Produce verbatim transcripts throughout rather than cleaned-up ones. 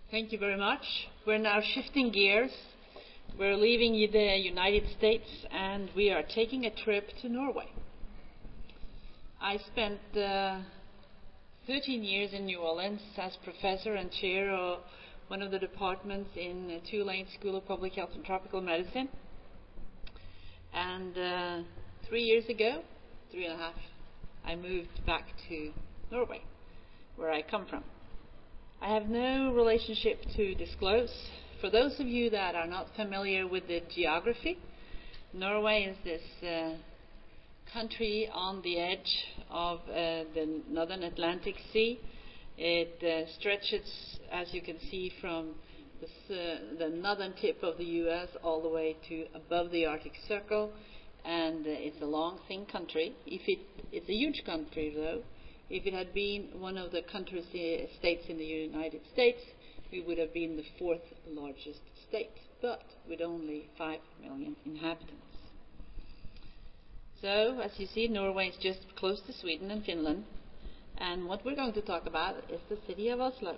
Thank you very much. We're now shifting gears. We're leaving the United States and we are taking a trip to Norway. I spent uh, thirteen years in New Orleans as professor and chair of one of the departments in uh, Tulane School of Public Health and Tropical Medicine. And uh, three years ago, three and a half, I moved back to Norway, where I come from. I have no relationship to disclose. For those of you that are not familiar with the geography, Norway is this uh, country on the edge of uh, the northern Atlantic Sea. It uh, stretches, as you can see, from the, uh, the northern tip of the U S all the way to above the Arctic Circle, and uh, it's a long, thin country. If it, it's a huge country, though. If it had been one of the countries, uh, states in the United States, we would have been the fourth largest state, but with only five million inhabitants. So, as you see, Norway is just close to Sweden and Finland, and what we're going to talk about is the city of Oslo.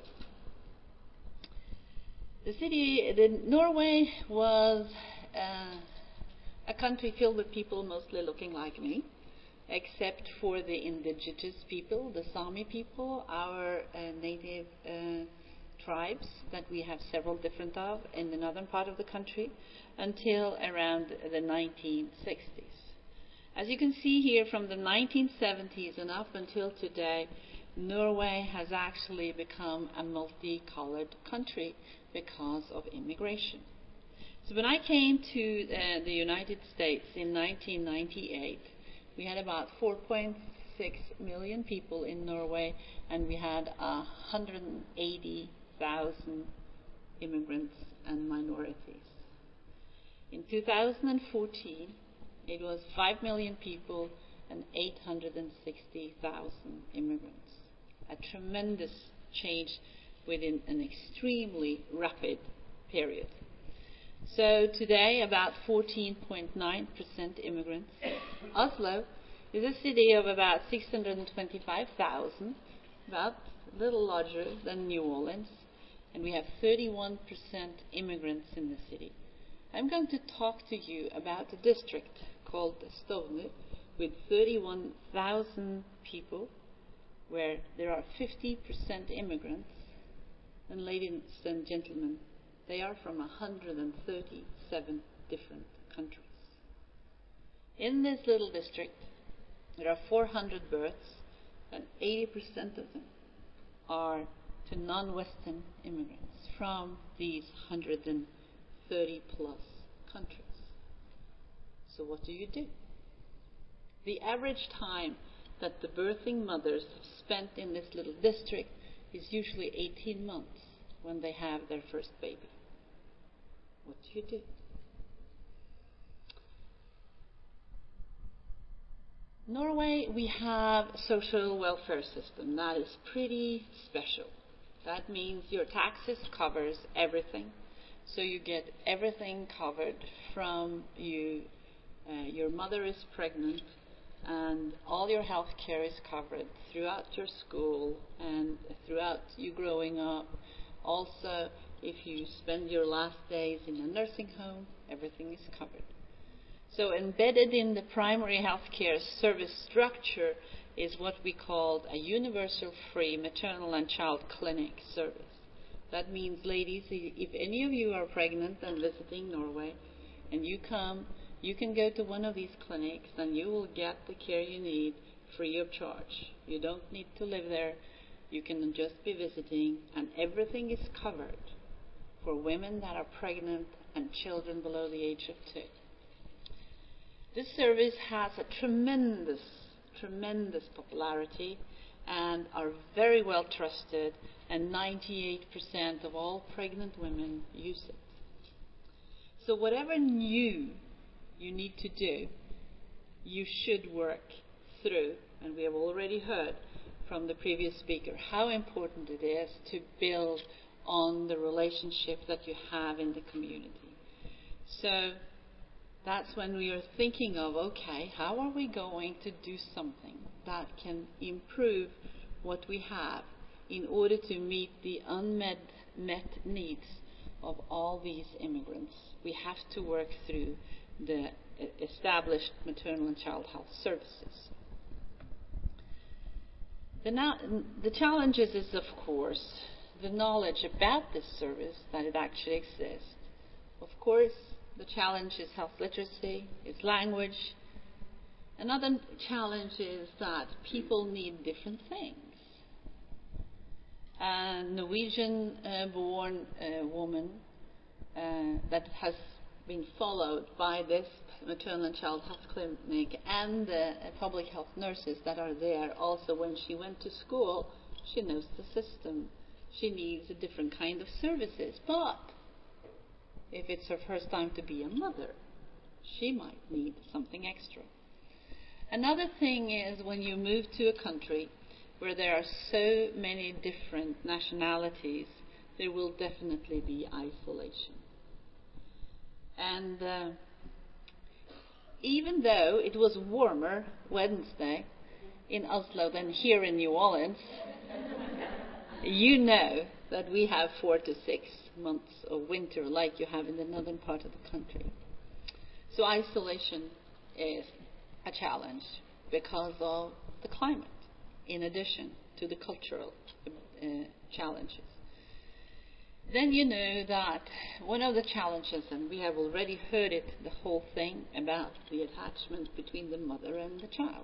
The city, the, Norway was uh, a country filled with people mostly looking like me, except for the indigenous people, the Sami people, our uh, native uh, tribes that we have several different of in the northern part of the country, until around the nineteen sixties. As you can see here, from the nineteen seventies and up until today, Norway has actually become a multicolored country because of immigration. So when I came to uh, the United States in nineteen ninety-eight, we had about four point six million people in Norway, and we had one hundred eighty thousand immigrants and minorities. In two thousand fourteen, it was five million people and eight hundred sixty thousand immigrants. A tremendous change within an extremely rapid period. So today, about fourteen point nine percent immigrants. Oslo is a city of about six hundred twenty-five thousand, about a little larger than New Orleans, and we have thirty-one percent immigrants in the city. I'm going to talk to you about a district called Stovner with thirty-one thousand people, where there are fifty percent immigrants, and ladies and gentlemen, they are from one hundred thirty-seven different countries. In this little district, there are four hundred births, and eighty percent of them are to non-Western immigrants from these one hundred thirty plus countries. So what do you do? The average time that the birthing mothers have spent in this little district is usually eighteen months when they have their first baby. What do you do? Norway, we have a social welfare system that is pretty special. That means your taxes covers everything. So you get everything covered from you, uh, your mother is pregnant, and all your health care is covered throughout your school and throughout you growing up. Also, if you spend your last days in a nursing home, everything is covered. So embedded in the primary health care service structure is what we call a universal free maternal and child clinic service. That means, ladies, if any of you are pregnant and visiting Norway and you come, you can go to one of these clinics and you will get the care you need free of charge. You don't need to live there. You can just be visiting, and everything is covered for women that are pregnant and children below the age of two. This service has a tremendous, tremendous popularity and are very well trusted, and ninety-eight percent of all pregnant women use it. So whatever new you need to do, you should work through, and we have already heard from the previous speaker how important it is to build on the relationship that you have in the community. So that's when we are thinking of, okay, how are we going to do something that can improve what we have in order to meet the unmet met needs of all these immigrants. We have to work through the established maternal and child health services. The, now, the challenges is, of course, the knowledge about this service, that it actually exists. Of course, the challenge is health literacy, it's language. Another challenge is that people need different things. A Norwegian-born uh, woman uh, that has been followed by this maternal and child health clinic and the uh, public health nurses that are there also when she went to school, she knows the system. She needs a different kind of services. But if it's her first time to be a mother, she might need something extra. Another thing is when you move to a country where there are so many different nationalities, there will definitely be isolation. And uh, even though it was warmer Wednesday in Oslo than here in New Orleans, you know that we have four to six months of winter like you have in the northern part of the country. So isolation is a challenge because of the climate, in addition to the cultural uh, challenges. Then you know that one of the challenges, and we have already heard it, the whole thing about the attachment between the mother and the child.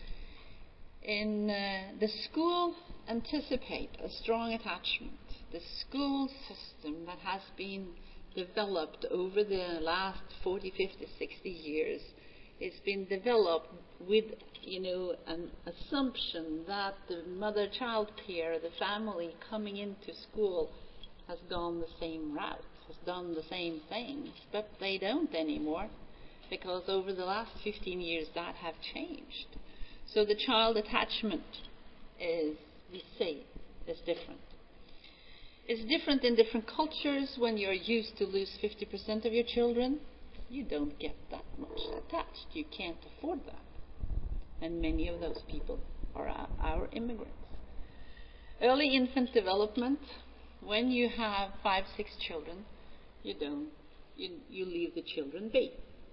In uh, the school anticipate a strong attachment. The school system that has been developed over the last forty, fifty, sixty years, it's been developed with, you know, an assumption that the mother-child pair, the family coming into school, has gone the same route, has done the same things, but they don't anymore, because over the last fifteen years that have changed. So the child attachment is, we say, is different. It's different in different cultures. When you're used to lose fifty percent of your children, you don't get that much attached. You can't afford that. And many of those people are our, our immigrants. Early infant development. When you have five, six children, you don't, you, you leave the children be.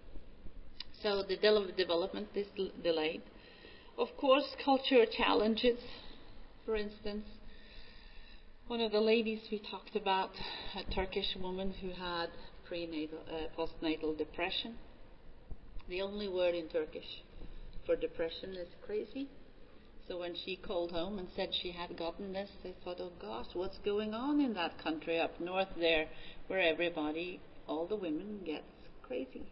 So the de- development is l- delayed. Of course, cultural challenges. For instance, one of the ladies we talked about, a Turkish woman who had prenatal, uh, postnatal depression. The only word in Turkish for depression is crazy. So when she called home and said she had gotten this, they thought, oh gosh, what's going on in that country up north there where everybody, all the women, gets crazy.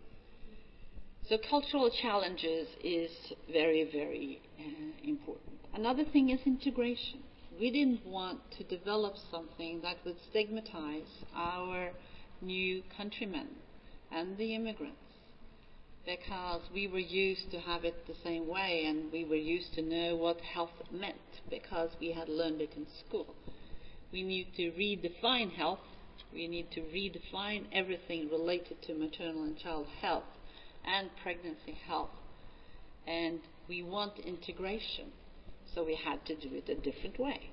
So cultural challenges is very, very uh, important. Another thing is integration. We didn't want to develop something that would stigmatize our new countrymen and the immigrants, because we were used to have it the same way, and we were used to know what health meant because we had learned it in school. We need to redefine health. We need to redefine everything related to maternal and child health and pregnancy health. And we want integration, so we had to do it a different way.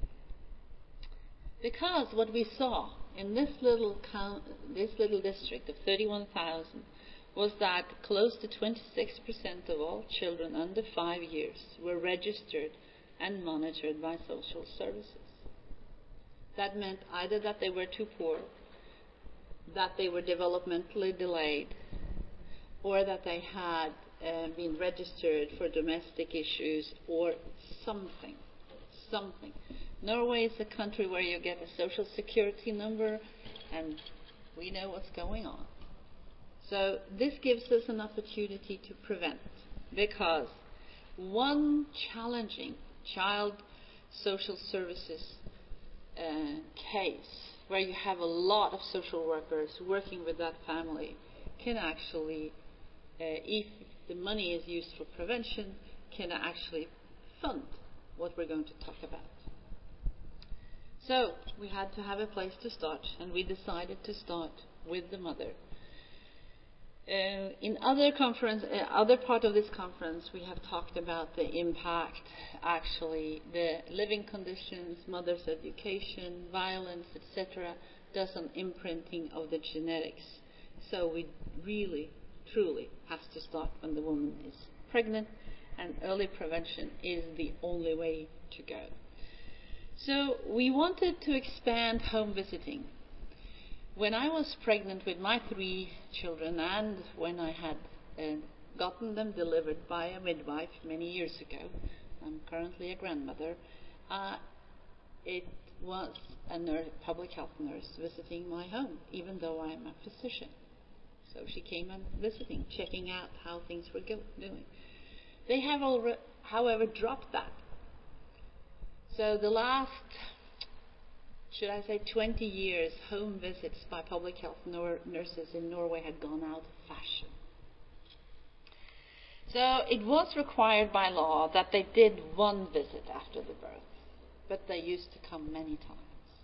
Because what we saw in this little count, this little district of thirty-one thousand was that close to twenty-six percent of all children under five years were registered and monitored by social services. That meant either that they were too poor, that they were developmentally delayed, or that they had uh, been registered for domestic issues or something, something. Norway is a country where you get a social security number, and we know what's going on. So this gives us an opportunity to prevent, because one challenging child social services uh, case where you have a lot of social workers working with that family can actually, uh, if the money is used for prevention, can actually fund what we're going to talk about. So we had to have a place to start, and we decided to start with the mother. Uh, in other conference, uh, other part of this conference, we have talked about the impact, actually, the living conditions, mother's education, violence, et cetera, does on imprinting of the genetics. So we really, truly have to start when the woman is pregnant, and early prevention is the only way to go. So we wanted to expand home visiting. When I was pregnant with my three children, and when I had uh, gotten them delivered by a midwife many years ago, I'm currently a grandmother, uh, it was a nurse, public health nurse visiting my home, even though I'm a physician. So she came and visiting, checking out how things were go- doing. They have, already, however, dropped that. So the last, should I say, twenty years, home visits by public health nor- nurses in Norway had gone out of fashion. So it was required by law that they did one visit after the birth, but they used to come many times.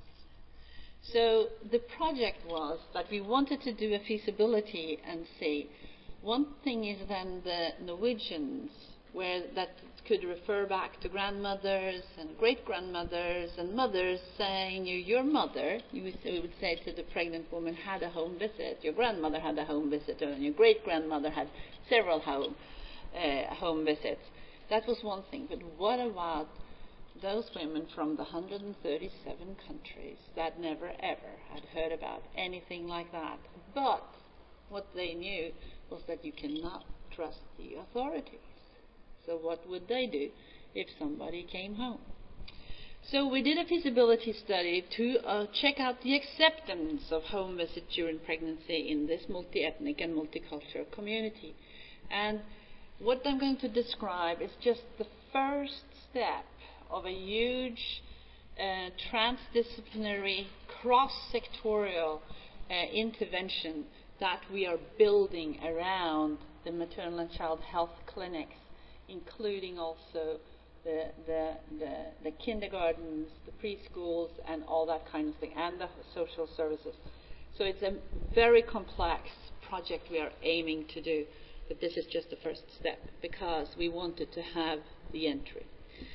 So the project was that we wanted to do a feasibility and see. One thing is then the Norwegians, where that could refer back to grandmothers and great-grandmothers and mothers saying, you, your mother, you would, we would say to the pregnant woman, had a home visit, your grandmother had a home visit, and your great-grandmother had several home, uh, home visits. That was one thing. But what about those women from the one hundred thirty-seven countries that never ever had heard about anything like that? But what they knew was that you cannot trust the authorities. So what would they do if somebody came home? So we did a feasibility study to uh, check out the acceptance of home visit during pregnancy in this multi-ethnic and multicultural community. And what I'm going to describe is just the first step of a huge uh, transdisciplinary, cross-sectorial uh, intervention that we are building around the maternal and child health clinics, including also the, the, the, the kindergartens, the preschools, and all that kind of thing, and the social services. So it's a very complex project we are aiming to do, but this is just the first step because we wanted to have the entry.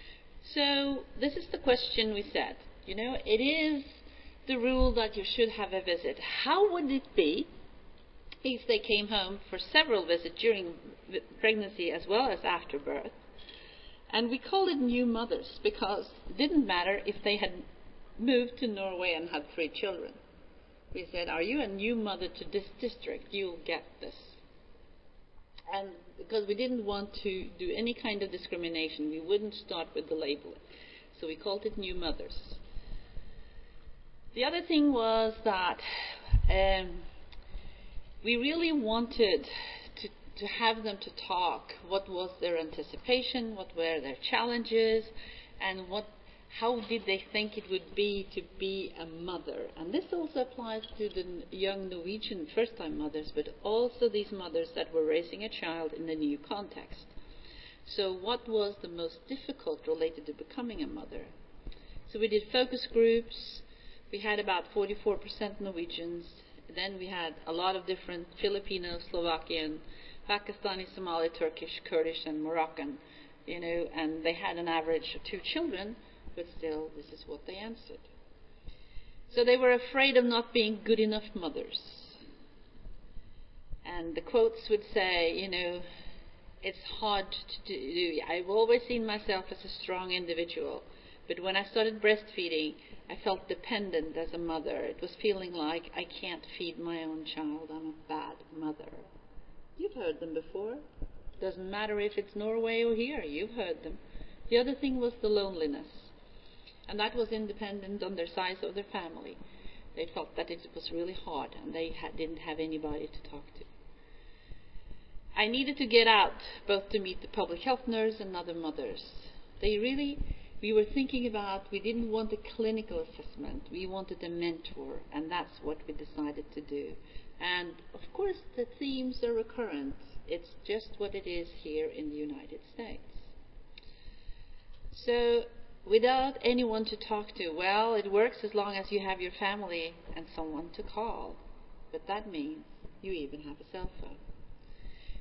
So this is the question we said. You know, it is the rule that you should have a visit. How would it be if they came home for several visits during pregnancy as well as after birth? And we called it new mothers because it didn't matter if they had moved to Norway and had three children. We said, are you a new mother to this district? You'll get this. And because we didn't want to do any kind of discrimination, we wouldn't start with the labeling. So we called it new mothers. The other thing was that um, we really wanted to, to have them to talk. What was their anticipation? What were their challenges? And what, how did they think it would be to be a mother? And this also applies to the young Norwegian first-time mothers, but also these mothers that were raising a child in a new context. So what was the most difficult related to becoming a mother? So we did focus groups. We had about forty-four percent Norwegians. Then we had a lot of different Filipino, Slovakian, Pakistani, Somali, Turkish, Kurdish, and Moroccan, you know, and they had an average of two children, but still, this is what they answered. So they were afraid of not being good enough mothers. And the quotes would say, you know, it's hard to do. I've always seen myself as a strong individual, but when I started breastfeeding, I felt dependent as a mother. It was feeling like I can't feed my own child. I'm a bad mother. You've heard them before. Doesn't matter if it's Norway or here. You've heard them. The other thing was the loneliness. And that was independent on their size of their family. They felt that it was really hard and they had, didn't have anybody to talk to. I needed to get out, both to meet the public health nurse and other mothers. They really, we were thinking about, we didn't want a clinical assessment. We wanted a mentor, and that's what we decided to do. And, of course, the themes are recurrent. It's just what it is here in the United States. So, without anyone to talk to, well, it works as long as you have your family and someone to call. But that means you even have a cell phone.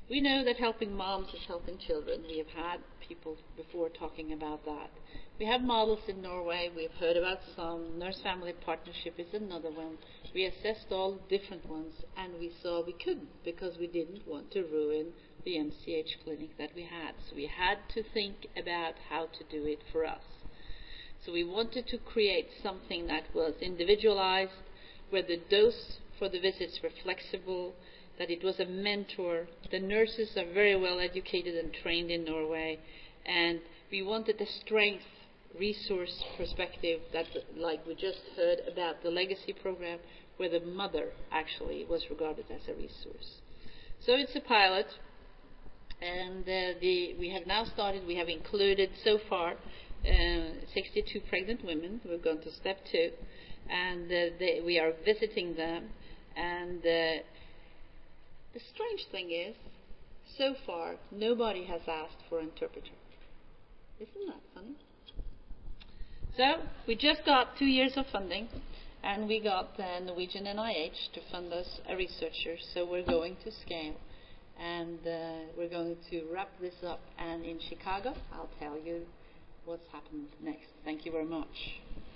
We know that helping moms is helping children. We have had people before talking about that. We have models in Norway. We've heard about some. Nurse Family Partnership is another one. We assessed all the different ones, and we saw we couldn't because we didn't want to ruin the M C H clinic that we had. So we had to think about how to do it for us. So we wanted to create something that was individualized, where the dose for the visits were flexible, that it was a mentor. The nurses are very well educated and trained in Norway, and we wanted a strength resource perspective that, like we just heard about the legacy program, where the mother actually was regarded as a resource. So it's a pilot, and uh, the, we have now started, we have included so far uh, sixty-two pregnant women. We've gone to step two, and uh, they, we are visiting them, and uh, the strange thing is, so far, nobody has asked for an interpreter. Isn't that funny? So, we just got two years of funding, and we got the Norwegian N I H to fund us a researcher, so we're going to scale. And uh, we're going to wrap this up, and in Chicago, I'll tell you what's happened next. Thank you very much.